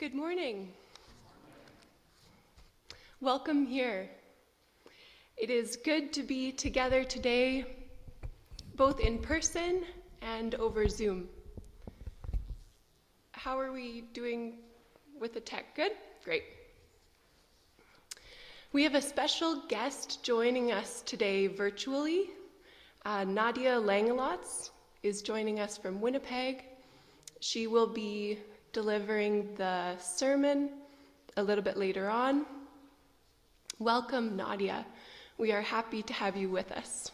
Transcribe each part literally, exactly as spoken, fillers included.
Good morning. Welcome here. It is good to be together today, both in person and over Zoom. How are we doing with the tech? Good? Great. We have a special guest joining us today virtually. Uh, Nadia Langelots is joining us from Winnipeg. She will be delivering the sermon a little bit later on. Welcome, Nadia. We are happy to have you with us.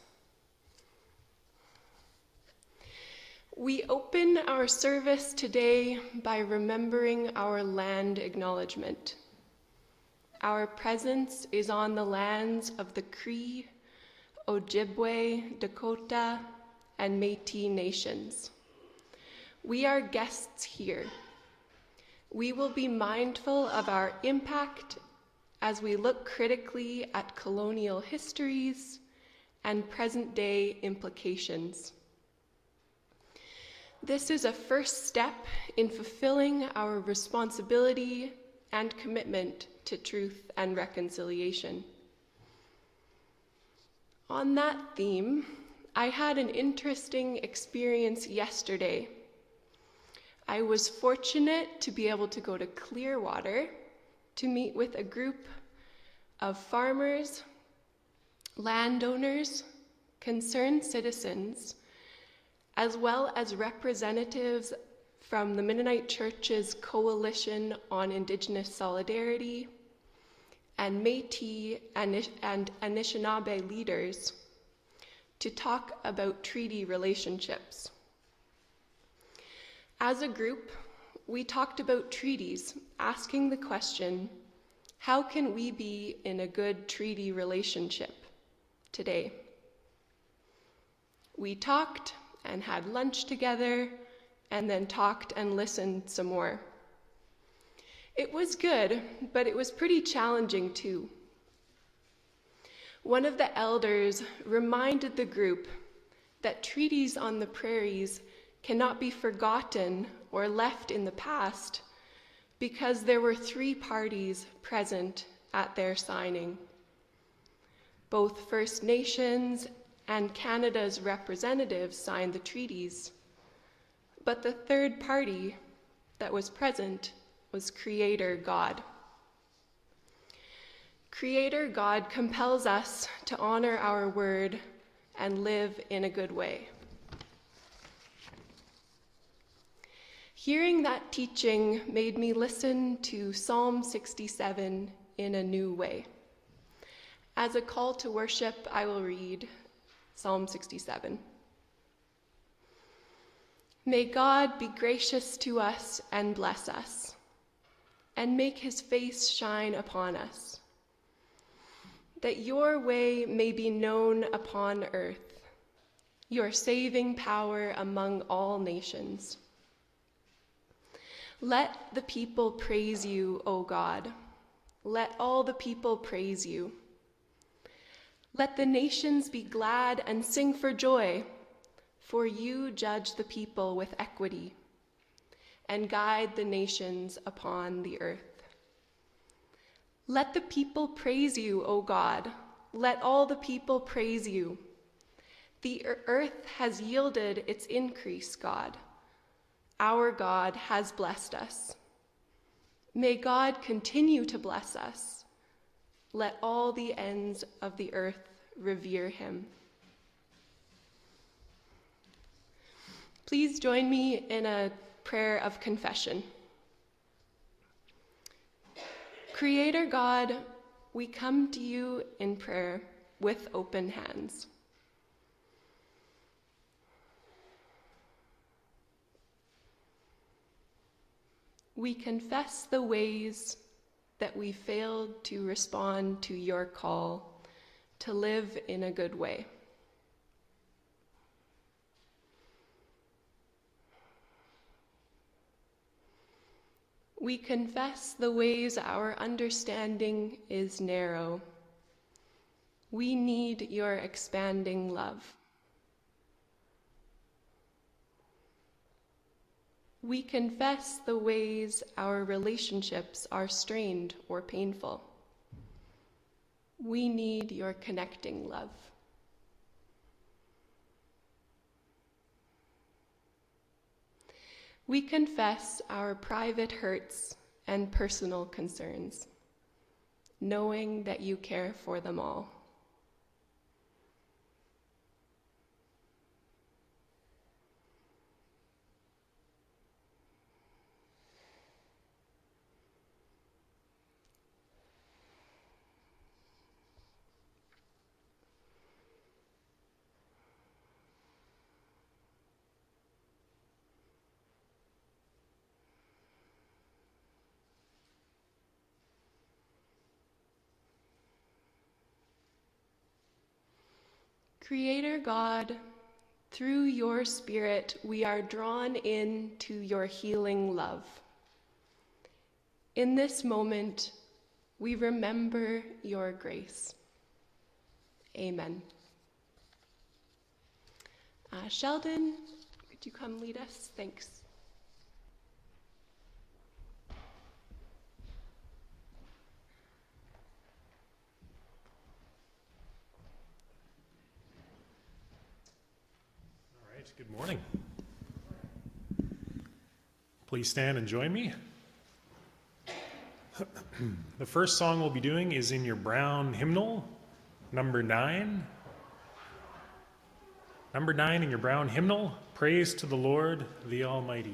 We open our service today by remembering our land acknowledgement. Our presence is on the lands of the Cree, Ojibwe, Dakota, and Métis nations. We are guests here. We will be mindful of our impact as we look critically at colonial histories and present-day implications. This is a first step in fulfilling our responsibility and commitment to truth and reconciliation. On that theme, I had an interesting experience yesterday. I was fortunate to be able to go to Clearwater to meet with a group of farmers, landowners, concerned citizens, as well as representatives from the Mennonite Church's Coalition on Indigenous Solidarity and Métis and Anishinaabe leaders to talk about treaty relationships. As a group, we talked about treaties, asking the question, how can we be in a good treaty relationship today? We talked and had lunch together, and then talked and listened some more. It was good, but it was pretty challenging too. One of the elders reminded the group that treaties on the prairies cannot be forgotten or left in the past because there were three parties present at their signing. Both First Nations and Canada's representatives signed the treaties, but the third party that was present was Creator God. Creator God compels us to honor our word and live in a good way. Hearing that teaching made me listen to Psalm sixty-seven in a new way. As a call to worship, I will read Psalm sixty-seven. May God be gracious to us and bless us, and make his face shine upon us, that your way may be known upon earth, your saving power among all nations. Let the people praise you, O God. Let all the people praise you. Let the nations be glad and sing for joy, for you judge the people with equity and guide the nations upon the earth. Let the people praise you, O God. Let all the people praise you. The earth has yielded its increase, God. Our God has blessed us. May God continue to bless us. Let all the ends of the earth revere him. Please join me in a prayer of confession. Creator God, we come to you in prayer with open hands. We confess the ways that we failed to respond to your call to live in a good way. We confess the ways our understanding is narrow. We need your expanding love. We confess the ways our relationships are strained or painful. We need your connecting love. We confess our private hurts and personal concerns, knowing that you care for them all. Creator God, through your Spirit, we are drawn in to your healing love. In this moment, we remember your grace. Amen. Uh, Sheldon, could you come lead us? Thanks. Good morning. Please stand and join me. The first song we'll be doing is in your brown hymnal, number nine. Number nine in your brown hymnal, Praise to the Lord, the Almighty.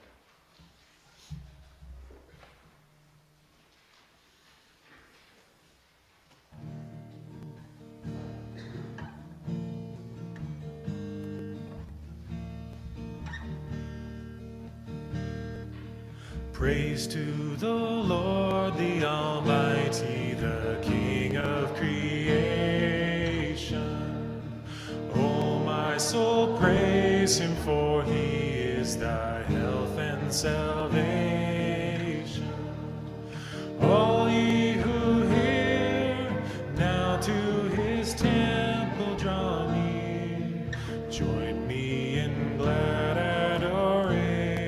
Praise to the Lord, the Almighty, the King of creation. O my soul, praise him, for he is thy health and salvation. All ye who hear, now to his temple draw near. Join me in glad adoration.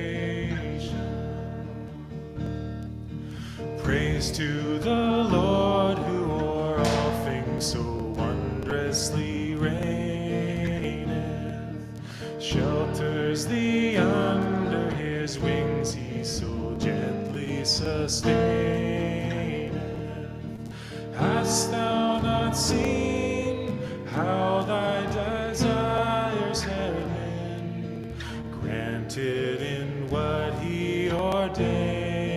Praise to the Lord, who o'er all things so wondrously reigneth. Shelters thee under his wings, he so gently sustaineth. Hast thou not seen how thy desires have been granted in what he ordained?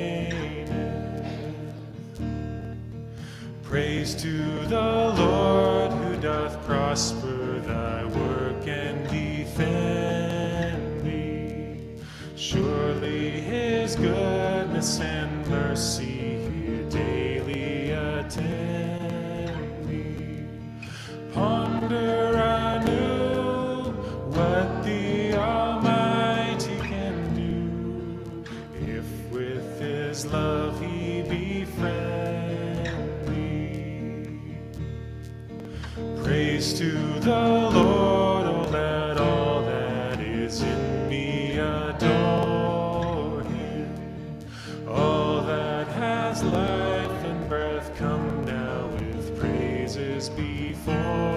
Praise to the Lord, who doth prosper thy work and defend thee. Surely his goodness and mercy here daily attend thee. Ponder anew what the Almighty can do, if with his love he befriend. Praise to the Lord, oh let all that is in me adore him. All that has life and breath, come now with praises before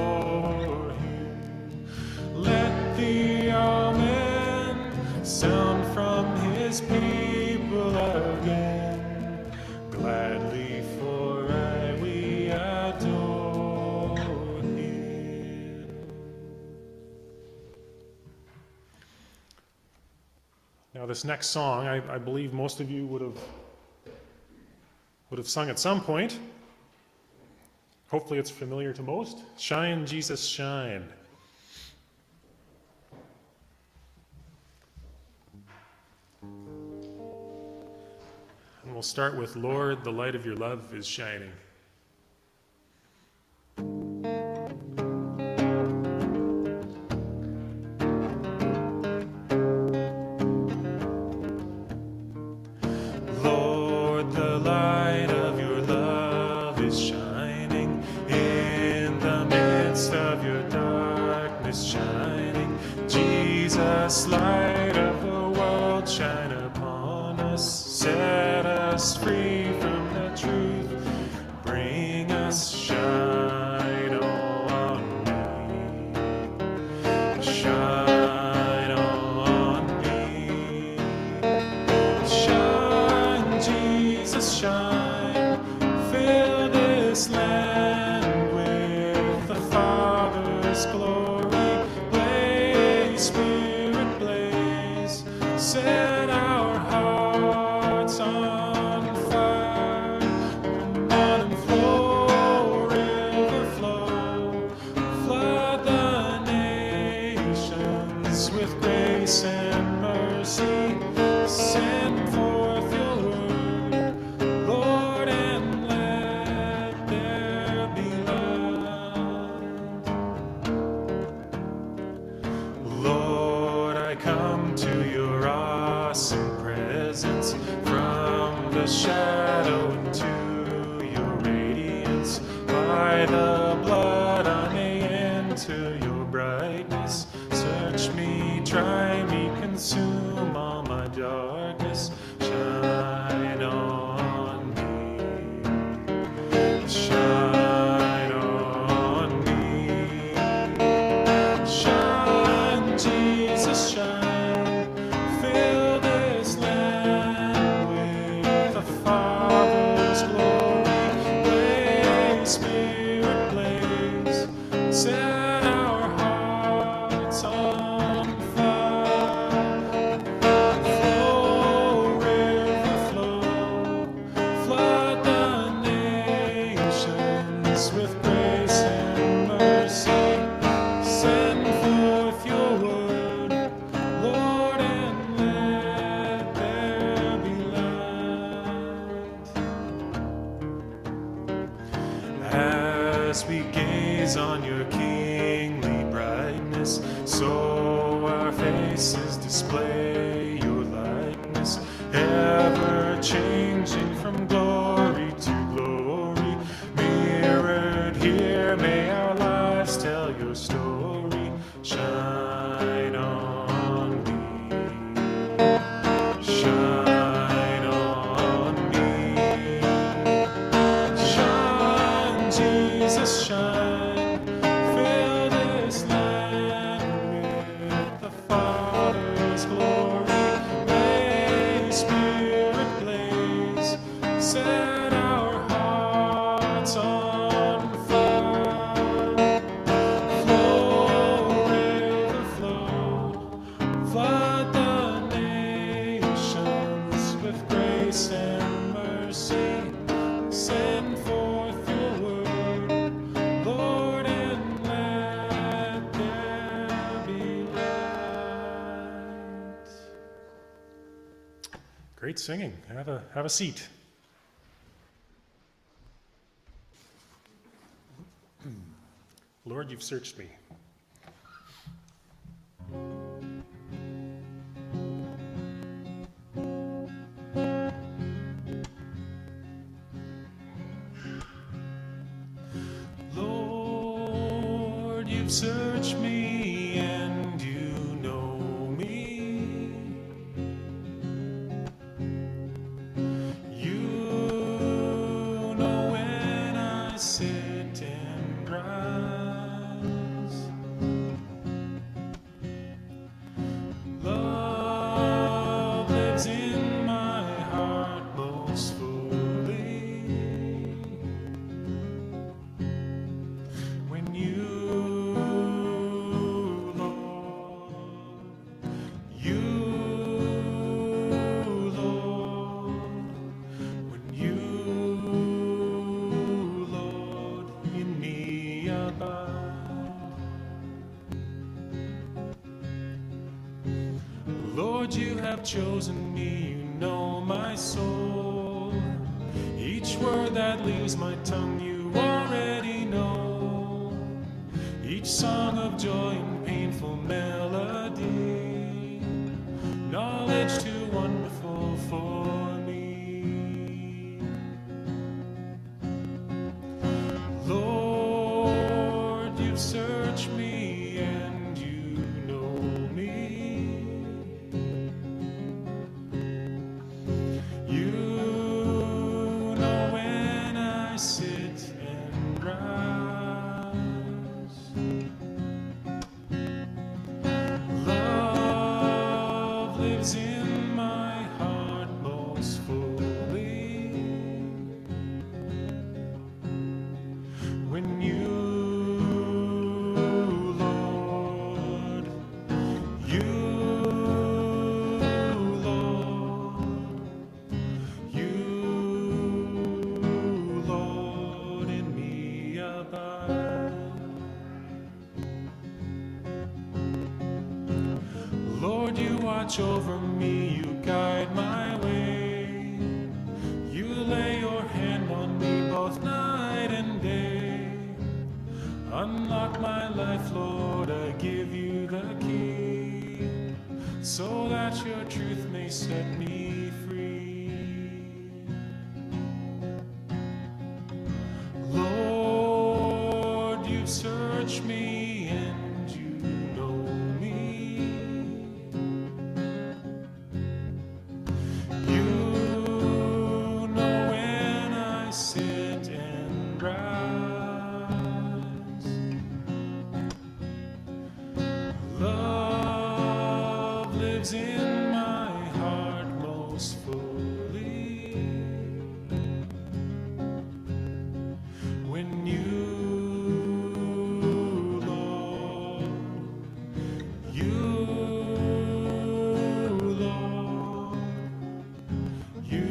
him. Let the Amen sound from his people again. Gladly for I we adore. Now, this next song, I, I believe most of you would have would have sung at some point. Hopefully it's familiar to most. Shine, Jesus, shine. And we'll start with, Lord, the light of your love is shining. Light of the world, shine set us free from the truth. Bring us shine on me. Shine on me. Shine, Jesus, shine. Fill this land with the Father's glory. Blaze, Spirit, blaze. Set our hearts on fire. Come on and flow, river flow. Flood the nations with grace and mercy. Send forth your word, Lord, and let there be light. Lord, I come to your awesome presence, from the shadow into your radiance. By the blood I may enter your brightness. Search me, try me, consume all my darkness. Shine on me. Shine on me. Shine, Jesus, shine. Fill this land with the Father's glory. Blaze, Spirit, blaze. Set our hearts on fire. Flow, river, flow. Flood the nations with grace and mercy. Send forth your word, Lord, and let there be light. As we gaze on your kingly brightness, so our faces display your likeness, ever changing from glory to glory. Mirrored here, may our lives tell your story. Shine on me. Shine on me. Shine, Jesus, shine. Fill this land with the Father's glory. Blaze, Spirit, blaze. Set our hearts on fire. Flow, river, flow. Flood the nations with grace and mercy. Send forth your word, Lord, and let there be light. Great singing. Have a have a seat. Lord, you've searched me. Lord, you've searched me and you know me. You know when I sit and rise. Love lives in my heart most fully. When you, Lord, you, Lord, when you, Lord, in me abide. Lord, you have chosen me, you know my soul. Each word that leaves my tongue you already know. Each song of joy and painful melody. Knowledge too wonderful for me. Lord, you've searched me and you know me. You Lord, you watch over me, you guide my way. You lay your hand on me both night and day. Unlock my life, Lord, I give you the key, so that your truth may set me free. Lord, you search me and you know me. You know when I sit and rise. Love lives in my heart most fully when you, Lord, you, Lord, you,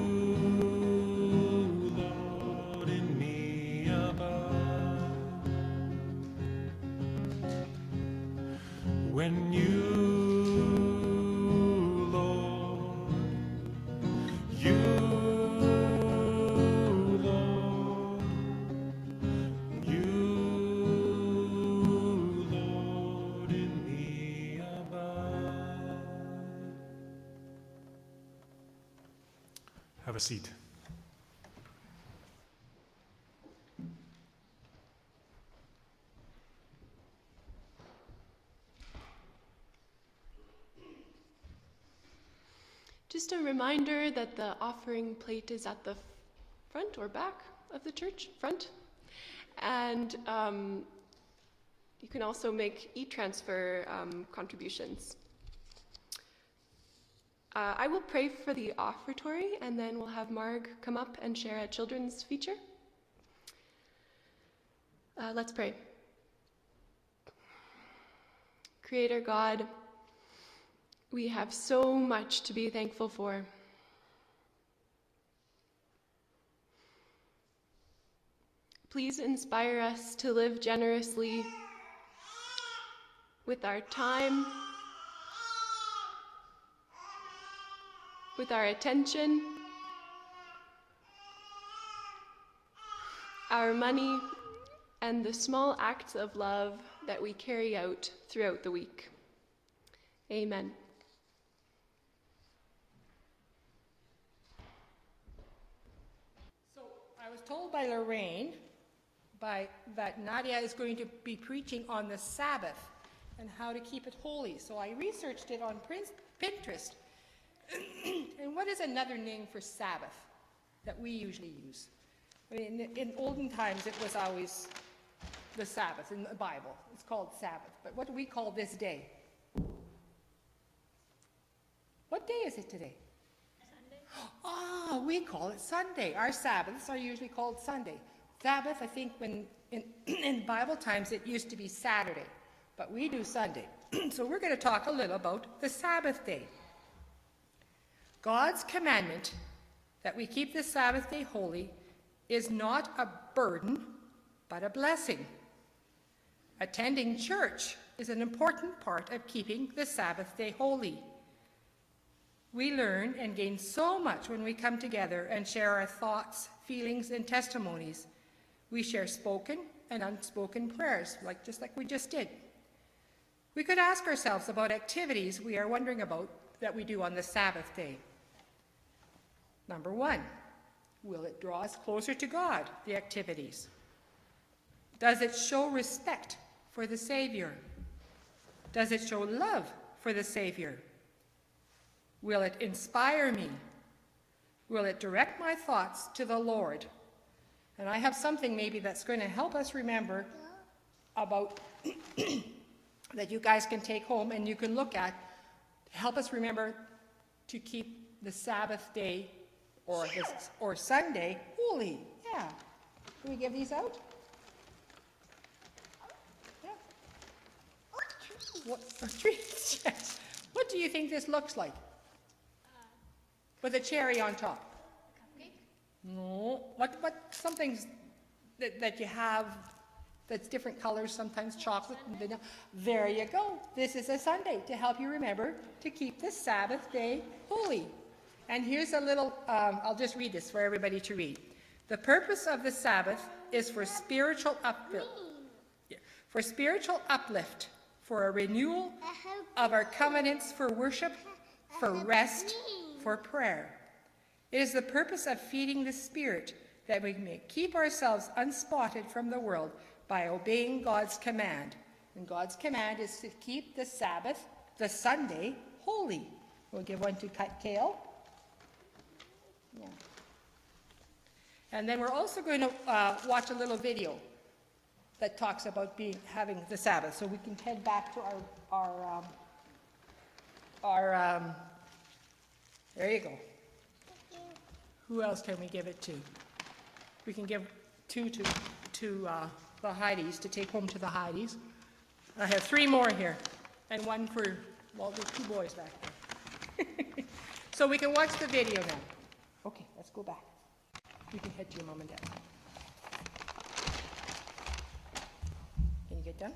Lord, in me abide. When you, Lord, you, Lord, you, Lord, in me abide. Have a seat. Just a reminder that the offering plate is at the front or back of the church, front. And um, you can also make e-transfer um, contributions. Uh, I will pray for the offertory, and then we'll have Marg come up and share a children's feature. Uh, let's pray. Creator God, we have so much to be thankful for. Please inspire us to live generously with our time, with our attention, our money, and the small acts of love that we carry out throughout the week. Amen. So I was told by Lorraine by, that Nadia is going to be preaching on the Sabbath and how to keep it holy. So I researched it on Pinterest. And what is another name for Sabbath that we usually use? I mean, in, in olden times, it was always the Sabbath in the Bible. It's called Sabbath. But what do we call this day? What day is it today? Sunday. Ah, we call it Sunday. Our Sabbaths are usually called Sunday. Sabbath, I think when in, in Bible times it used to be Saturday, but we do Sunday. So we're going to talk a little about the Sabbath day. God's commandment that we keep the Sabbath day holy is not a burden, but a blessing. Attending church is an important part of keeping the Sabbath day holy. We learn and gain so much when we come together and share our thoughts, feelings, and testimonies. We share spoken and unspoken prayers, like just like we just did. We could ask ourselves about activities we are wondering about that we do on the Sabbath day. Number one, will it draw us closer to God, the activities? Does it show respect for the Savior? Does it show love for the Savior? Will it inspire me? Will it direct my thoughts to the Lord? And I have something maybe that's going to help us remember about that you guys can take home and you can look at to help us remember to keep the Sabbath day or, this, or Sunday holy. Yeah. Can we give these out? Yeah. What, a tree? Yes. What do you think this looks like? With a cherry on top? Cupcake? No. What, what, something that, that you have that's different colors, sometimes chocolate and vanilla. There you go. This is a Sunday to help you remember to keep the Sabbath day holy. And here's a little, um, I'll just read this for everybody to read. The purpose of the Sabbath is for spiritual uplift, for spiritual uplift, for a renewal of our covenants, for worship, for rest, for prayer. It is the purpose of feeding the Spirit that we may keep ourselves unspotted from the world by obeying God's command. And God's command is to keep the Sabbath, the Sunday, holy. We'll give one to Kale. Yeah. And then we're also going to uh, watch a little video that talks about being having the Sabbath. So we can head back to our, our, um, our um, there you go. Who else can we give it to? We can give two to, to uh, the Heidi's, to take home to the Heidi's. I have three more here, and one for, well, there's two boys back there. So we can watch the video now. Okay, let's go back. You can head to your mom and dad. Can you get done?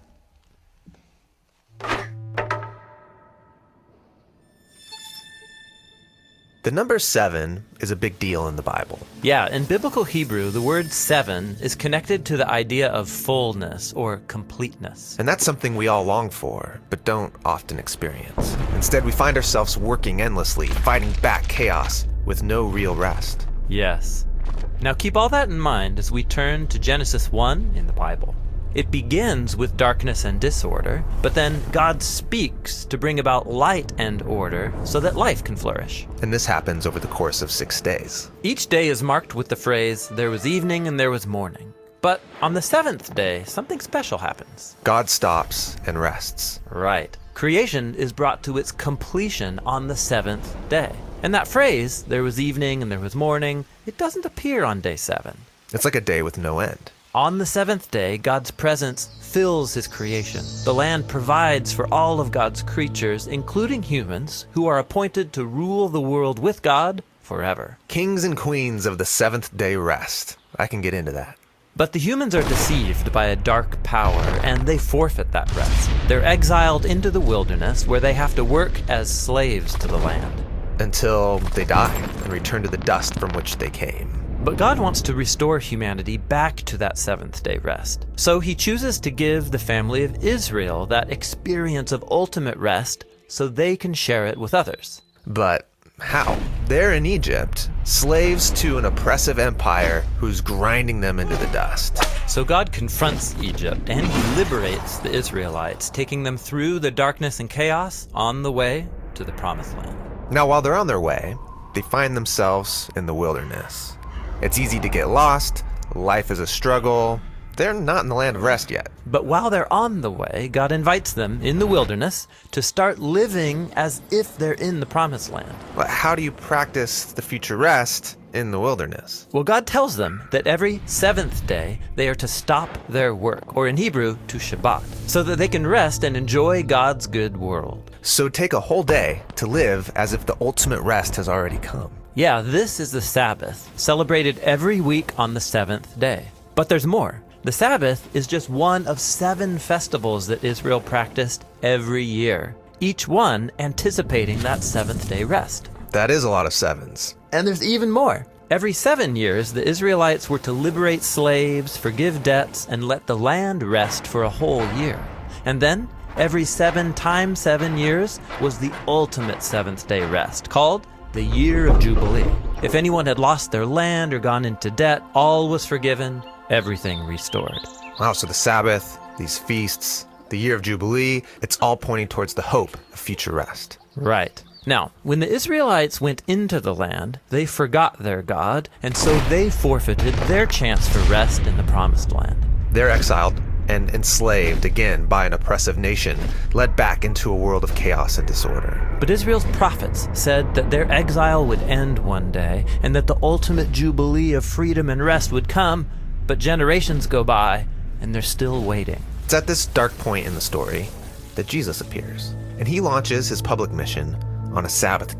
The number seven is a big deal in the Bible. Yeah, in biblical Hebrew, the word seven is connected to the idea of fullness or completeness. And that's something we all long for, but don't often experience. Instead, we find ourselves working endlessly, fighting back chaos with no real rest. Yes. Now keep all that in mind as we turn to Genesis one in the Bible. It begins with darkness and disorder, but then God speaks to bring about light and order so that life can flourish. And this happens over the course of six days. Each day is marked with the phrase, there was evening and there was morning. But on the seventh day, something special happens. God stops and rests. Right. Creation is brought to its completion on the seventh day. And that phrase, there was evening and there was morning, it doesn't appear on day seven. It's like a day with no end. On the seventh day, God's presence fills his creation. The land provides for all of God's creatures, including humans, who are appointed to rule the world with God forever. Kings and queens of the seventh day rest. I can get into that. But the humans are deceived by a dark power, and they forfeit that rest. They're exiled into the wilderness, where they have to work as slaves to the land. Until they die and return to the dust from which they came. But God wants to restore humanity back to that seventh day rest. So he chooses to give the family of Israel that experience of ultimate rest so they can share it with others. But how? They're in Egypt, slaves to an oppressive empire who's grinding them into the dust. So God confronts Egypt and he liberates the Israelites, taking them through the darkness and chaos on the way to the promised land. Now, while they're on their way, they find themselves in the wilderness. It's easy to get lost, life is a struggle, they're not in the land of rest yet. But while they're on the way, God invites them in the wilderness to start living as if they're in the promised land. But how do you practice the future rest in the wilderness? Well, God tells them that every seventh day they are to stop their work, or in Hebrew, to Shabbat, so that they can rest and enjoy God's good world. So take a whole day to live as if the ultimate rest has already come. Yeah, this is the Sabbath, celebrated every week on the seventh day. But there's more. The Sabbath is just one of seven festivals that Israel practiced every year, each one anticipating that seventh day rest. That is a lot of sevens. And there's even more. Every seven years, the Israelites were to liberate slaves, forgive debts, and let the land rest for a whole year. And then, every seven times seven years was the ultimate seventh day rest, called the Year of Jubilee. If anyone had lost their land or gone into debt, all was forgiven, everything restored. Wow, so the Sabbath, these feasts, the Year of Jubilee, it's all pointing towards the hope of future rest. Right. Now, when the Israelites went into the land, they forgot their God, and so they forfeited their chance for rest in the promised land. They're exiled and enslaved again by an oppressive nation, led back into a world of chaos and disorder. But Israel's prophets said that their exile would end one day, and that the ultimate jubilee of freedom and rest would come, but generations go by, and they're still waiting. It's at this dark point in the story that Jesus appears, and he launches his public mission on a Sabbath day.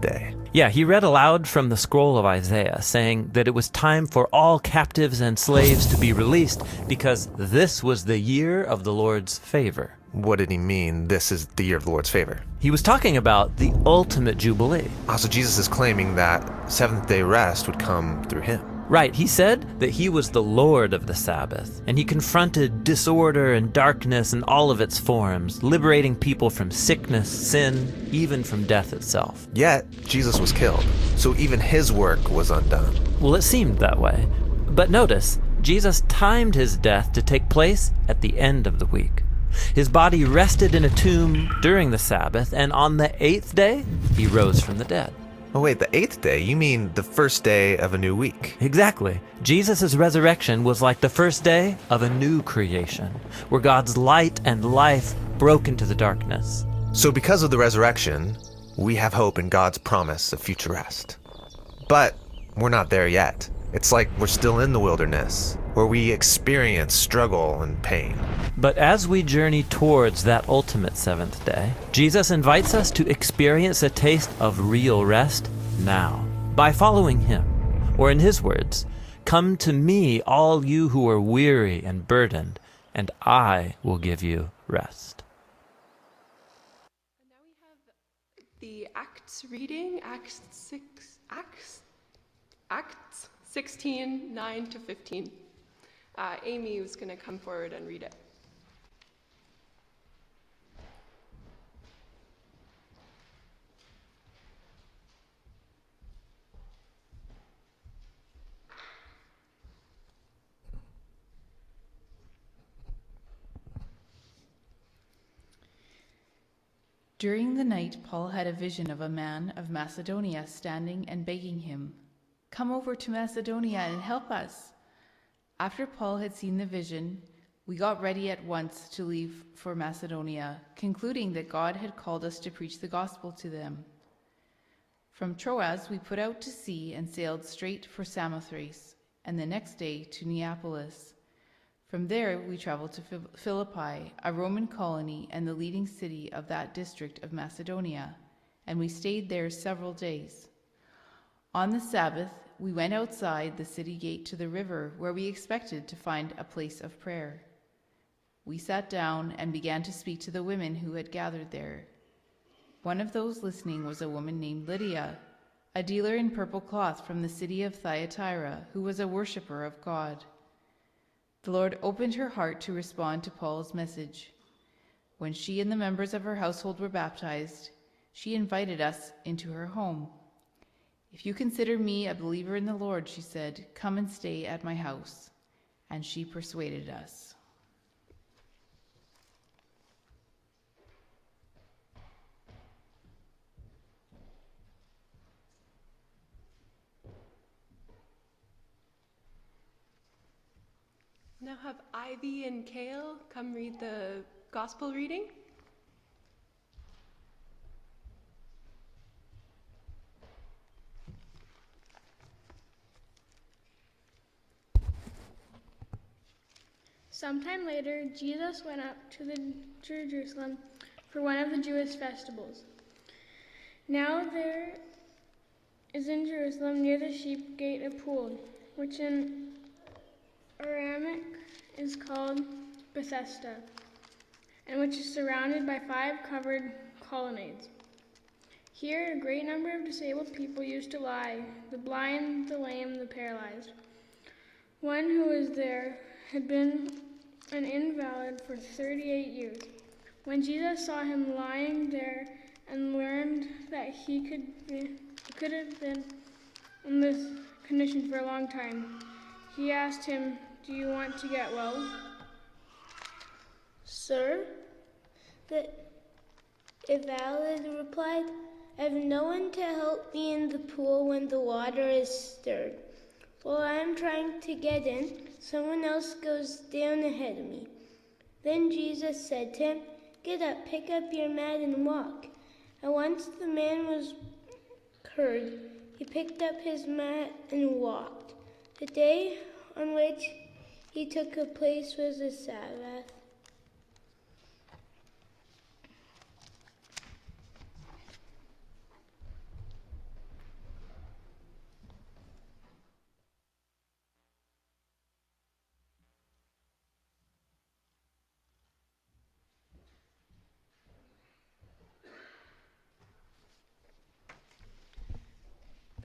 Yeah, he read aloud from the scroll of Isaiah, saying that it was time for all captives and slaves to be released because this was the year of the Lord's favor. What did he mean, this is the year of the Lord's favor? He was talking about the ultimate Jubilee. Also, Jesus is claiming that seventh-day rest would come through him. Right, he said that he was the Lord of the Sabbath, and he confronted disorder and darkness in all of its forms, liberating people from sickness, sin, even from death itself. Yet, Jesus was killed, so even his work was undone. Well, it seemed that way. But notice, Jesus timed his death to take place at the end of the week. His body rested in a tomb during the Sabbath, and on the eighth day, he rose from the dead. Oh wait, the eighth day? You mean the first day of a new week? Exactly. Jesus' resurrection was like the first day of a new creation, where God's light and life broke into the darkness. So because of the resurrection, we have hope in God's promise of future rest. But we're not there yet. It's like we're still in the wilderness, where we experience struggle and pain. But as we journey towards that ultimate seventh day, Jesus invites us to experience a taste of real rest now, by following him. Or in his words, "Come to me, all you who are weary and burdened, and I will give you rest." And now we have the Acts reading, Acts six, Acts, Acts sixteen, nine to fifteen. Uh, Amy was going to come forward and read it. During the night, Paul had a vision of a man of Macedonia standing and begging him, "Come over to Macedonia and help us." After Paul had seen the vision, we got ready at once to leave for Macedonia, concluding that God had called us to preach the gospel to them. From Troas, we put out to sea and sailed straight for Samothrace, and the next day to Neapolis. From there, we traveled to Philippi, a Roman colony and the leading city of that district of Macedonia, and we stayed there several days. On the Sabbath, we went outside the city gate to the river, where we expected to find a place of prayer. We sat down and began to speak to the women who had gathered there. One of those listening was a woman named Lydia, a dealer in purple cloth from the city of Thyatira, who was a worshiper of God. The Lord opened her heart to respond to Paul's message. When she and the members of her household were baptized, she invited us into her home. "If you consider me a believer in the Lord," she said, "come and stay at my house." And she persuaded us. Now have Ivy and Kale come read the gospel reading. Sometime later, Jesus went up to, the, to Jerusalem for one of the Jewish festivals. Now there is in Jerusalem near the sheep gate a pool, which in Aramaic is called Bethesda, and which is surrounded by five covered colonnades. Here a great number of disabled people used to lie, the blind, the lame, the paralyzed. One who was there had been an invalid for thirty-eight years. When Jesus saw him lying there and learned that he could be, could have been in this condition for a long time, he asked him, "Do you want to get well?" "Sir," the invalid replied, "I have no one to help me in the pool when the water is stirred. While I am trying to get in, someone else goes down ahead of me." Then Jesus said to him, "Get up, pick up your mat and walk." And once the man was cured, he picked up his mat and walked. The day on which he took a place was the Sabbath.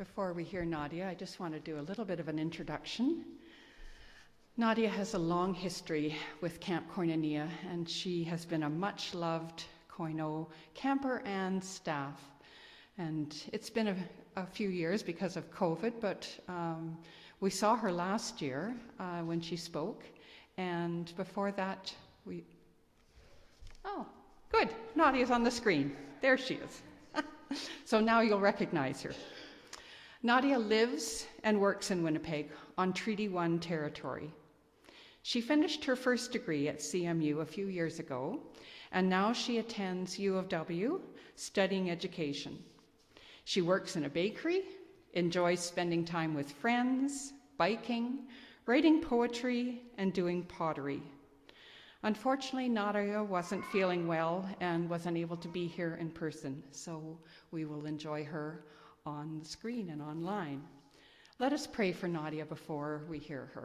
before we hear Nadia, I just want to do a little bit of an introduction. Nadia has a long history with Camp Koinonia, and she has been a much-loved Koino camper and staff. And it's been a, a few years because of COVID, but um, we saw her last year uh, when she spoke, and before that, we... Oh, good. Nadia's on the screen. There she is. So now you'll recognize her. Nadia lives and works in Winnipeg on Treaty One territory. She finished her first degree at C M U a few years ago, and now she attends U of W, studying education. She works in a bakery, enjoys spending time with friends, biking, writing poetry, and doing pottery. Unfortunately, Nadia wasn't feeling well and was unable to be here in person, so we will enjoy her on the screen and online. Let us pray for Nadia before we hear her.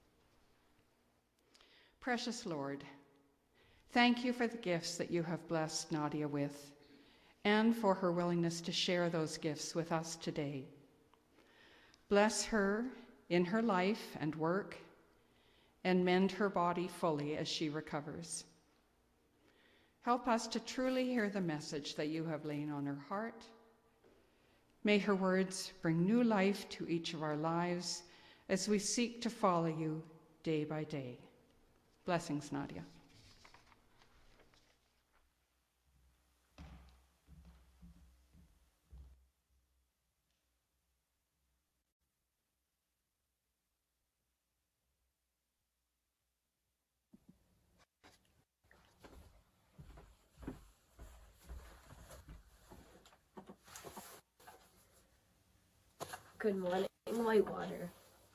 Precious Lord, thank you for the gifts that you have blessed Nadia with, and for her willingness to share those gifts with us today. Bless her in her life and work, and mend her body fully as she recovers. Help us to truly hear the message that you have laid on her heart. May her words bring new life to each of our lives as we seek to follow you day by day. Blessings, Nadia. Good morning, Whitewater.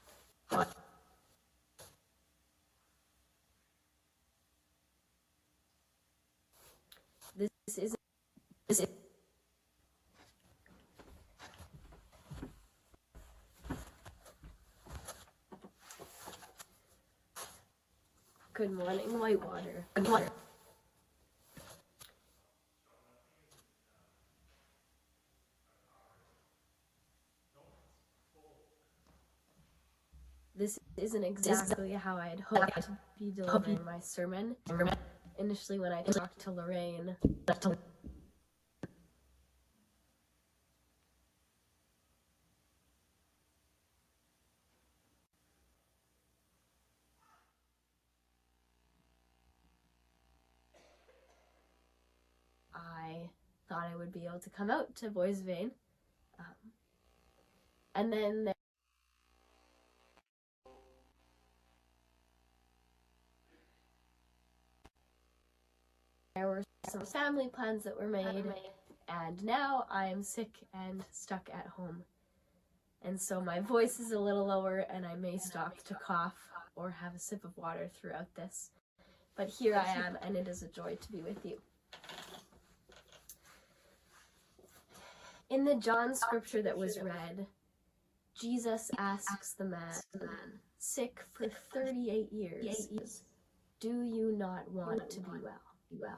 This isn't. This is, Good morning, Whitewater. Good morning. This isn't exactly how I had hoped to be delivering my sermon. Initially, when I talked to Lorraine, I thought I would be able to come out to Boys Vein. Um, and then there There were some family plans that were made, and now I am sick and stuck at home. And so my voice is a little lower, and I may stop to cough or have a sip of water throughout this. But here I am, and it is a joy to be with you. In the John scripture that was read, Jesus asks the man, sick for thirty-eight years, do you not want to be well? Well,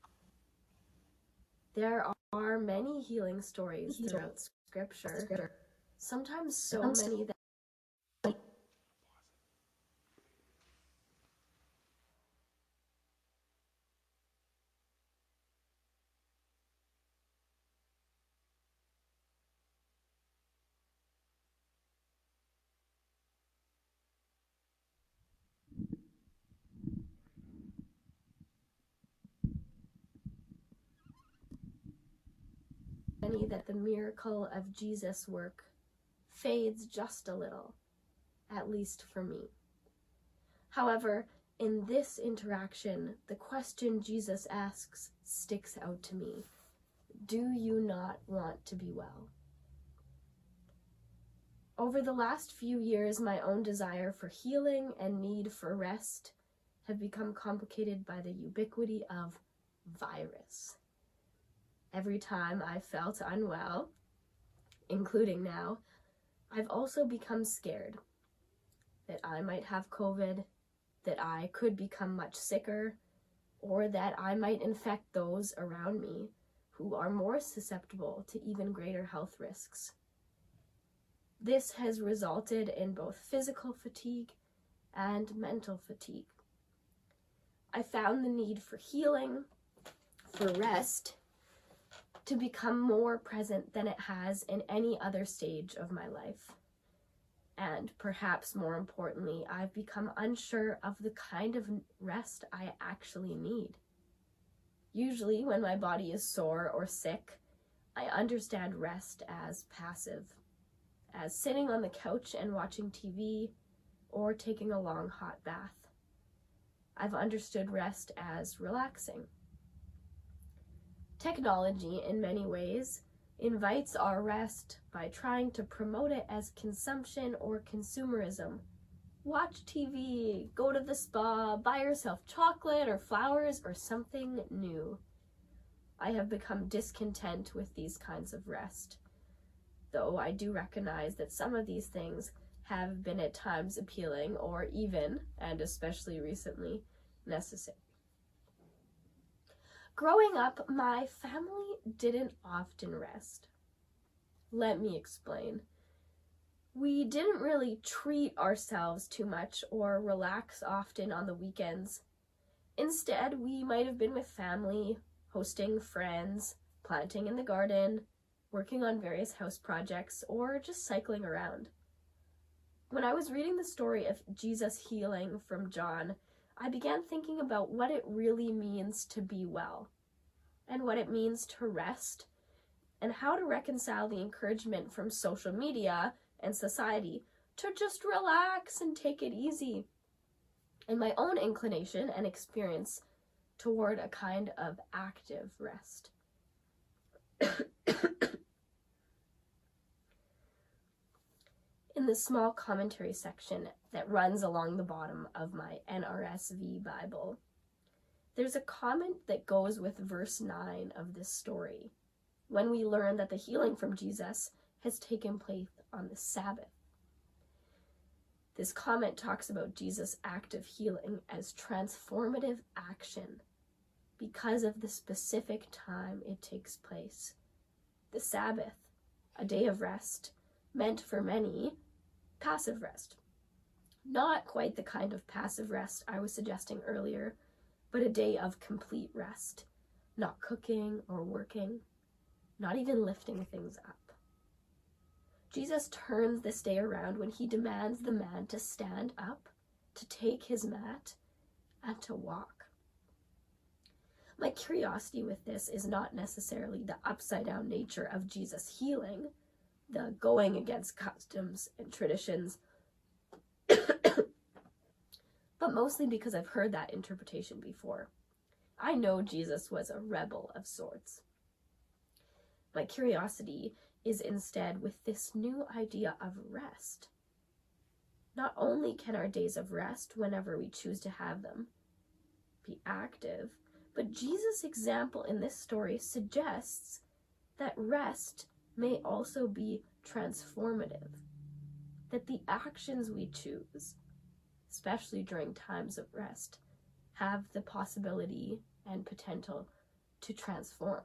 there are many healing stories throughout Scripture, sometimes so many that that the miracle of Jesus' work fades just a little, at least for me. However, in this interaction, the question Jesus asks sticks out to me. Do you not want to be well? Over the last few years, my own desire for healing and need for rest have become complicated by the ubiquity of virus. Every time I felt unwell, including now, I've also become scared that I might have COVID, that I could become much sicker, or that I might infect those around me who are more susceptible to even greater health risks. This has resulted in both physical fatigue and mental fatigue. I found the need for healing, for rest, to become more present than it has in any other stage of my life. And perhaps more importantly, I've become unsure of the kind of rest I actually need. Usually, when my body is sore or sick, I understand rest as passive, as sitting on the couch and watching T V or taking a long hot bath. I've understood rest as relaxing. Technology, in many ways, invites our rest by trying to promote it as consumption or consumerism. Watch T V, go to the spa, buy yourself chocolate or flowers or something new. I have become discontent with these kinds of rest, though I do recognize that some of these things have been at times appealing or even, and especially recently, necessary. Growing up, my family didn't often rest. Let me explain. We didn't really treat ourselves too much or relax often on the weekends. Instead, we might have been with family, hosting friends, planting in the garden, working on various house projects, or just cycling around. When I was reading the story of Jesus' healing from John, I began thinking about what it really means to be well, and what it means to rest, and how to reconcile the encouragement from social media and society to just relax and take it easy, and my own inclination and experience toward a kind of active rest. In the small commentary section that runs along the bottom of my N R S V Bible, there's a comment that goes with verse nine of this story, when we learn that the healing from Jesus has taken place on the Sabbath. This comment talks about Jesus' act of healing as transformative action because of the specific time it takes place. The Sabbath, a day of rest, meant for many passive rest. Not quite the kind of passive rest I was suggesting earlier, but a day of complete rest, not cooking or working, not even lifting things up. Jesus turns this day around when he demands the man to stand up, to take his mat, and to walk. My curiosity with this is not necessarily the upside-down nature of Jesus' healing, the going against customs and traditions, but mostly because I've heard that interpretation before. I know Jesus was a rebel of sorts. My curiosity is instead with this new idea of rest. Not only can our days of rest, whenever we choose to have them, be active, but Jesus' example in this story suggests that rest may also be transformative, that the actions we choose, especially during times of rest, have the possibility and potential to transform.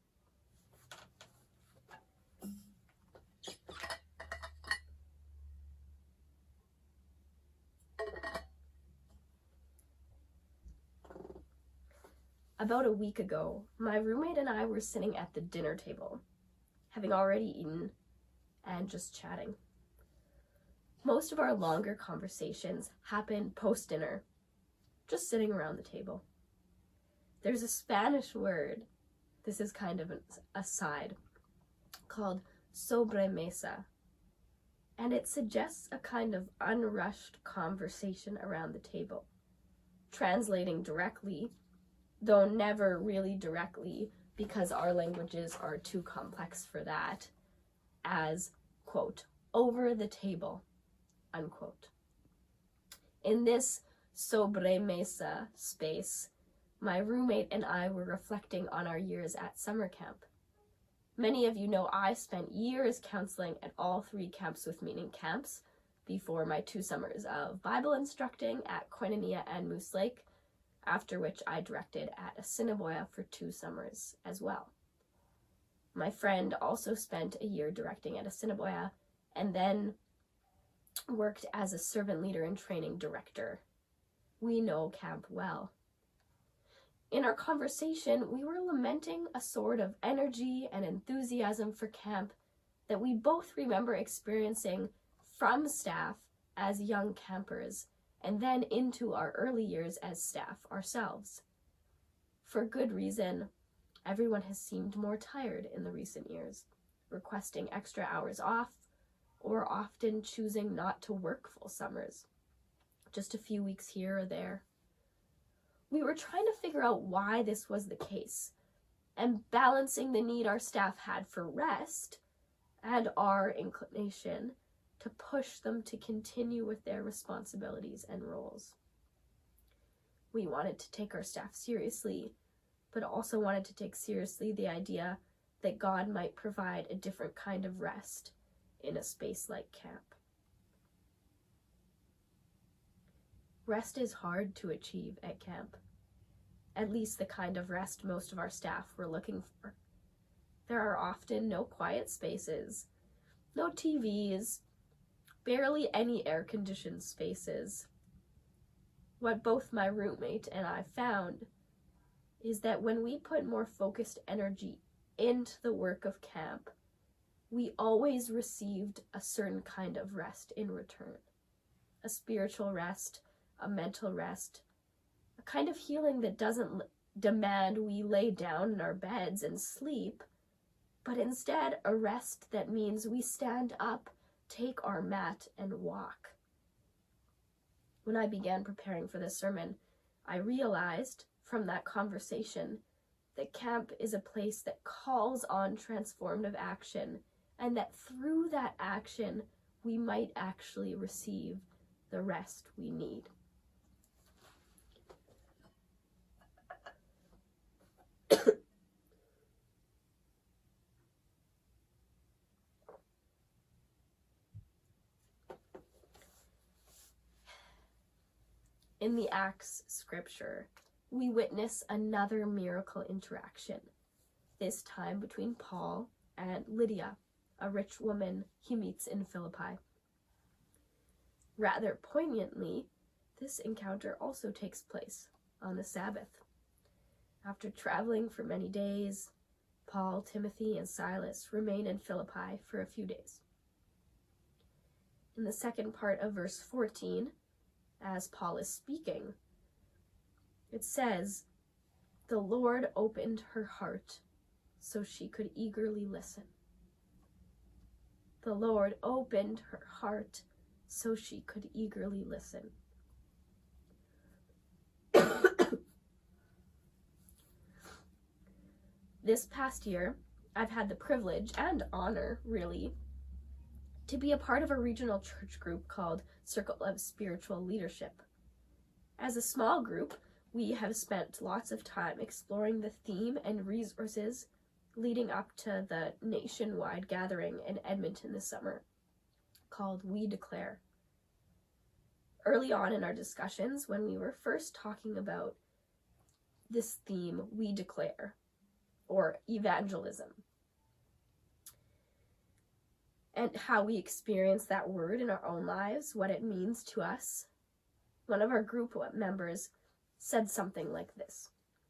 About a week ago, my roommate and I were sitting at the dinner table, having already eaten and just chatting. Most of our longer conversations happen post-dinner, just sitting around the table. There's a Spanish word, this is kind of an aside, called sobremesa, and it suggests a kind of unrushed conversation around the table. Translating directly, though never really directly because our languages are too complex for that, as, quote, over the table, unquote. In this sobremesa space, my roommate and I were reflecting on our years at summer camp. Many of you know I spent years counseling at all three Camps with Meaning camps before my two summers of Bible instructing at Koinonia and Moose Lake, after which I directed at Assiniboia for two summers as well. My friend also spent a year directing at Assiniboia and then worked as a servant leader and training director. We know camp well. In our conversation, we were lamenting a sort of energy and enthusiasm for camp that we both remember experiencing from staff as young campers, and then into our early years as staff ourselves. For good reason, everyone has seemed more tired in the recent years, requesting extra hours off, or often choosing not to work full summers, just a few weeks here or there. We were trying to figure out why this was the case, and balancing the need our staff had for rest and our inclination to push them to continue with their responsibilities and roles. We wanted to take our staff seriously, but also wanted to take seriously the idea that God might provide a different kind of rest in a space like camp. Rest is hard to achieve at camp, at least the kind of rest most of our staff were looking for. There are often no quiet spaces, no T Vs, barely any air-conditioned spaces. What both my roommate and I found is that when we put more focused energy into the work of camp, we always received a certain kind of rest in return. A spiritual rest, a mental rest, a kind of healing that doesn't demand we lay down in our beds and sleep, but instead a rest that means we stand up, take our mat, and walk. When I began preparing for this sermon, I realized from that conversation that camp is a place that calls on transformative action, and that through that action, we might actually receive the rest we need. In the Acts scripture, we witness another miracle interaction, this time between Paul and Lydia, a rich woman he meets in Philippi. Rather poignantly, this encounter also takes place on the Sabbath. After traveling for many days, Paul, Timothy, and Silas remain in Philippi for a few days. In the second part of verse fourteen, as Paul is speaking, it says, "The Lord opened her heart so she could eagerly listen." The Lord opened her heart so she could eagerly listen. This past year, I've had the privilege and honor, really, to be a part of a regional church group called Circle of Spiritual Leadership. As a small group, we have spent lots of time exploring the theme and resources leading up to the nationwide gathering in Edmonton this summer, called We Declare. Early on in our discussions, when we were first talking about this theme, We Declare, or evangelism, and how we experience that word in our own lives, what it means to us, one of our group members said something like this: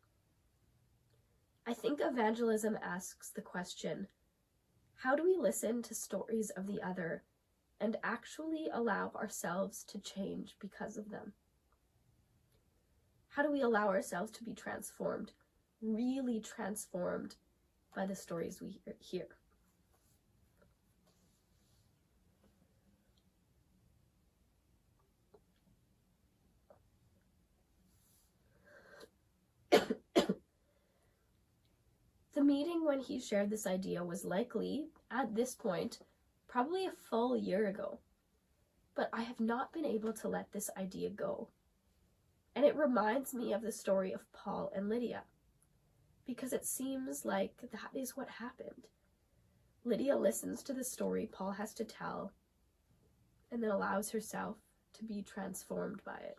"I think evangelism asks the question, how do we listen to stories of the other and actually allow ourselves to change because of them? How do we allow ourselves to be transformed, really transformed by the stories we hear?" The meeting when he shared this idea was likely, at this point, probably a full year ago, but I have not been able to let this idea go. And it reminds me of the story of Paul and Lydia, because it seems like that is what happened. Lydia listens to the story Paul has to tell, and then allows herself to be transformed by it.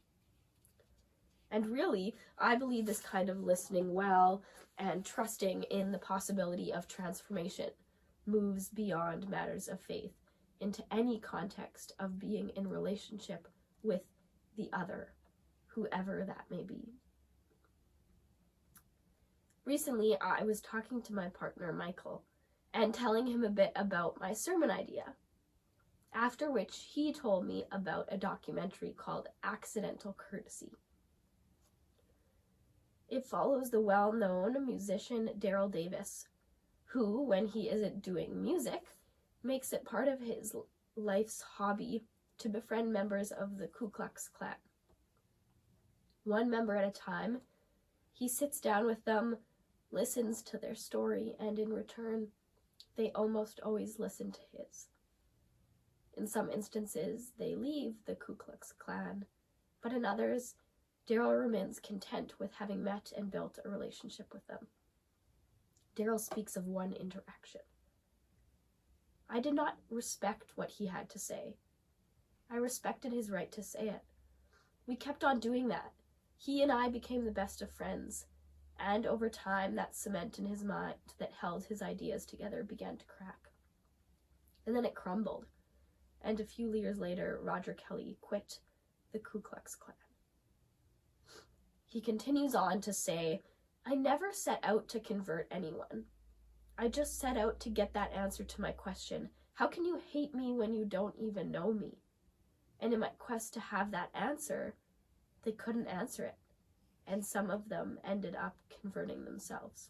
And really, I believe this kind of listening well and trusting in the possibility of transformation moves beyond matters of faith into any context of being in relationship with the other, whoever that may be. Recently, I was talking to my partner, Michael, and telling him a bit about my sermon idea, after which he told me about a documentary called Accidental Courtesy. It follows the well-known musician Daryl Davis, who, when he isn't doing music, makes it part of his life's hobby to befriend members of the Ku Klux Klan. One member at a time, he sits down with them, listens to their story, and in return, they almost always listen to his. In some instances, they leave the Ku Klux Klan, but in others, Daryl remains content with having met and built a relationship with them. Daryl speaks of one interaction. I did not respect what he had to say. I respected his right to say it. We kept on doing that. He and I became the best of friends, and over time, that cement in his mind that held his ideas together began to crack. And then it crumbled, and a few years later, Roger Kelly quit the Ku Klux Klan. He continues on to say, I never set out to convert anyone. I just set out to get that answer to my question, how can you hate me when you don't even know me? And in my quest to have that answer, they couldn't answer it, and some of them ended up converting themselves.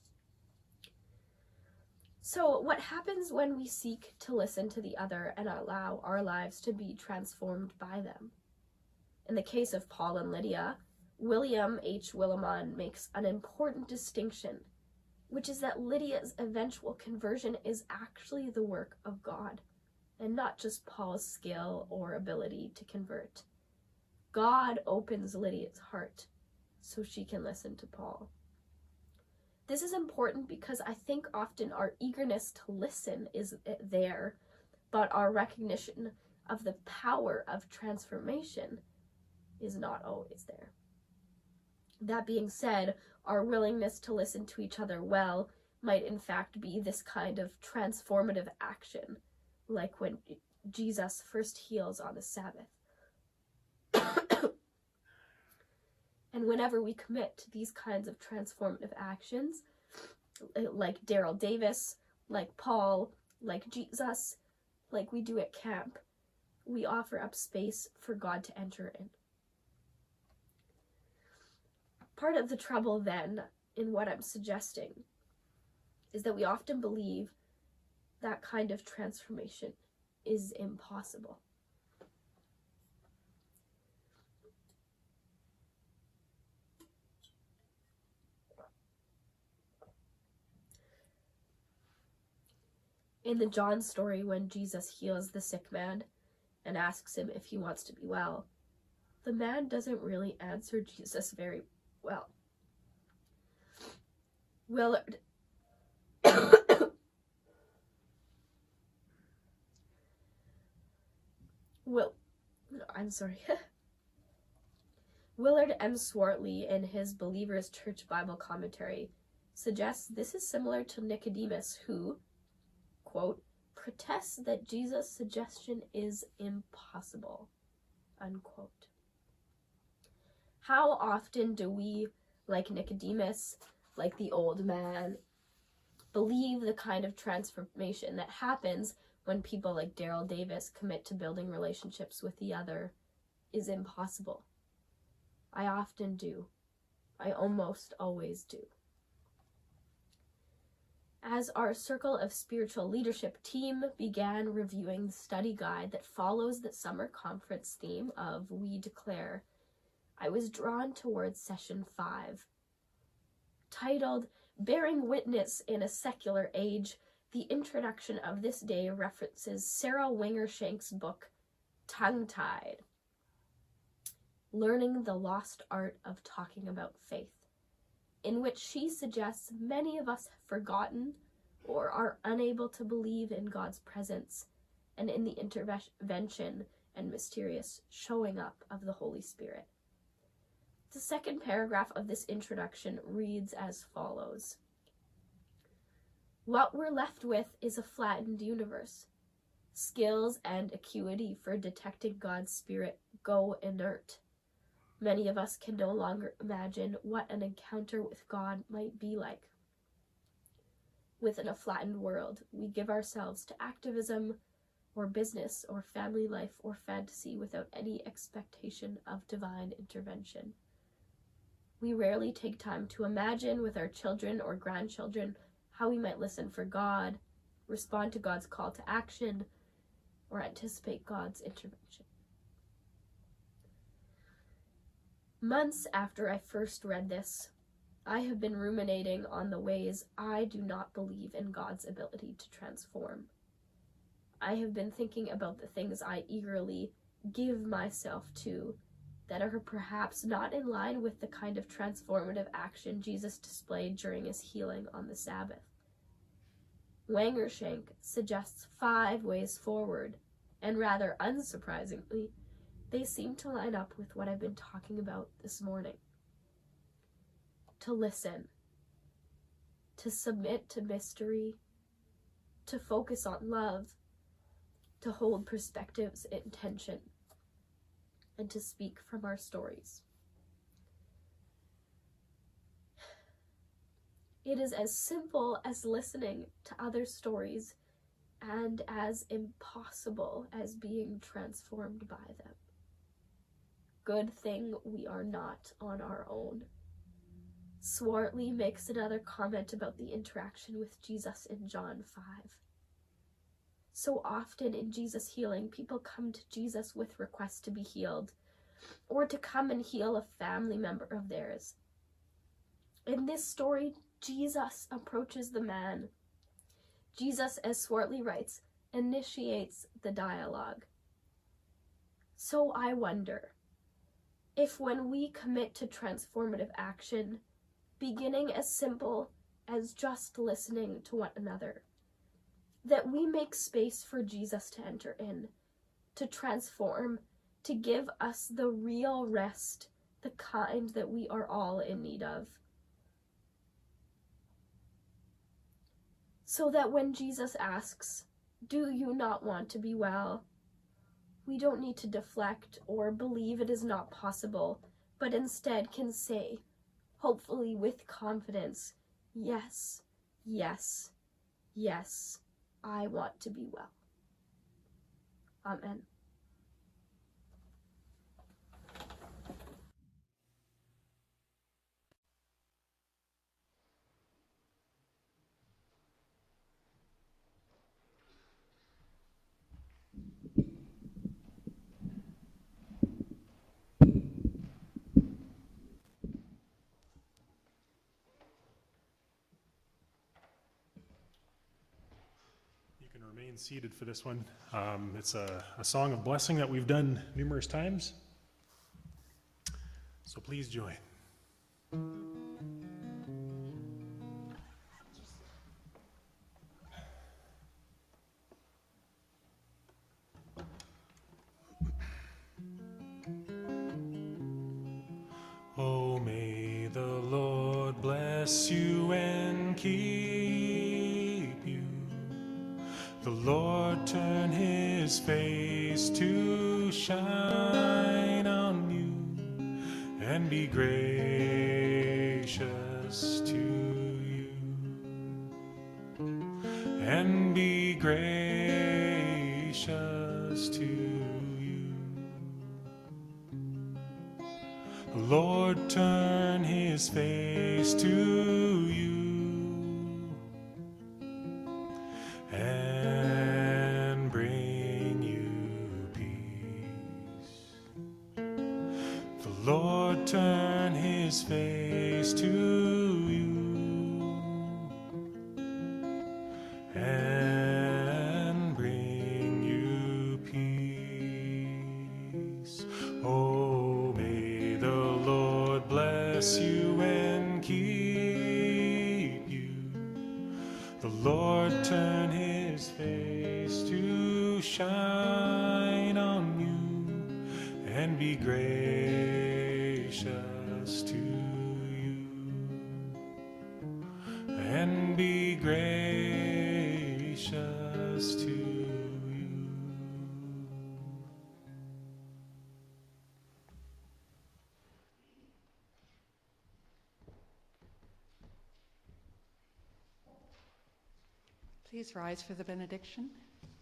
So what happens when we seek to listen to the other and allow our lives to be transformed by them? In the case of Paul and Lydia, William H. Willimon makes an important distinction, which is that Lydia's eventual conversion is actually the work of God, and not just Paul's skill or ability to convert. God opens Lydia's heart so she can listen to Paul. This is important because I think often our eagerness to listen is there, but our recognition of the power of transformation is not always there. That being said, our willingness to listen to each other well might in fact be this kind of transformative action, like when Jesus first heals on the Sabbath. And whenever we commit to these kinds of transformative actions, like Daryl Davis, like Paul, like Jesus, like we do at camp, we offer up space for God to enter in. Part of the trouble, then, in what I'm suggesting, is that we often believe that kind of transformation is impossible. In the John story, when Jesus heals the sick man and asks him if he wants to be well, the man doesn't really answer Jesus very well. Willard Will no, I'm sorry. Willard M. Swartley, in his Believer's Church Bible Commentary, suggests this is similar to Nicodemus, who, quote, protests that Jesus' suggestion is impossible, unquote. How often do we, like Nicodemus, like the old man, believe the kind of transformation that happens when people like Daryl Davis commit to building relationships with the other is impossible? I often do. I almost always do. As our Circle of Spiritual Leadership team began reviewing the study guide that follows the summer conference theme of We Declare, I was drawn towards session five. Titled Bearing Witness in a Secular Age, the introduction of this day references Sarah Wingershank's book, Tongue-Tied, Learning the Lost Art of Talking About Faith, in which she suggests many of us have forgotten or are unable to believe in God's presence and in the intervention and mysterious showing up of the Holy Spirit. The second paragraph of this introduction reads as follows. What we're left with is a flattened universe. Skills and acuity for detecting God's Spirit go inert. Many of us can no longer imagine what an encounter with God might be like. Within a flattened world, we give ourselves to activism or business or family life or fantasy without any expectation of divine intervention. We rarely take time to imagine with our children or grandchildren how we might listen for God, respond to God's call to action, or anticipate God's intervention. Months after I first read this, I have been ruminating on the ways I do not believe in God's ability to transform. I have been thinking about the things I eagerly give myself to that are perhaps not in line with the kind of transformative action Jesus displayed during his healing on the Sabbath. Wangershank suggests five ways forward, and rather unsurprisingly, they seem to line up with what I've been talking about this morning. To listen, to submit to mystery, to focus on love, to hold perspectives in tension, and to speak from our stories. It is as simple as listening to other stories and as impossible as being transformed by them. Good thing we are not on our own. Swartley makes another comment about the interaction with Jesus in John five. So often in Jesus' healing, people come to Jesus with requests to be healed, or to come and heal a family member of theirs. In this story, Jesus approaches the man. Jesus, as Swartley writes, initiates the dialogue. So I wonder if when we commit to transformative action, beginning as simple as just listening to one another, that we make space for Jesus to enter in, to transform, to give us the real rest, the kind that we are all in need of. So that when Jesus asks, "Do you not want to be well?" we don't need to deflect or believe it is not possible, but instead can say, hopefully with confidence, "Yes, yes, yes, I want to be well." Amen. Remain seated for this one. Um, it's a, a song of blessing that we've done numerous times. So please join. Oh, may the Lord bless you and keep you. The Lord turn his face to shine on you and be gracious to you. And be gracious to you. The Lord turn his face to you and bring you peace. The Lord turn his face to you and bring you peace. Oh, may the Lord bless you and keep you. The Lord turn his face to shine on you and be gracious to you. And be gracious to you. Please rise for the benediction.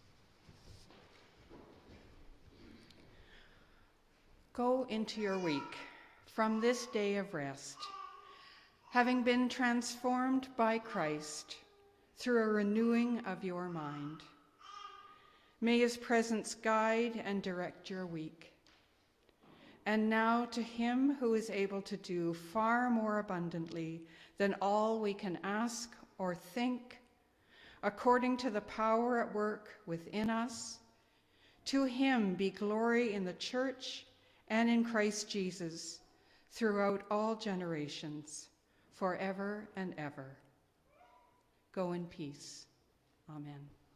Go into your week from this day of rest, having been transformed by Christ through a renewing of your mind. May his presence guide and direct your week. And now to him who is able to do far more abundantly than all we can ask or think, according to the power at work within us, to him be glory in the church and in Christ Jesus throughout all generations, forever and ever. Go in peace. Amen.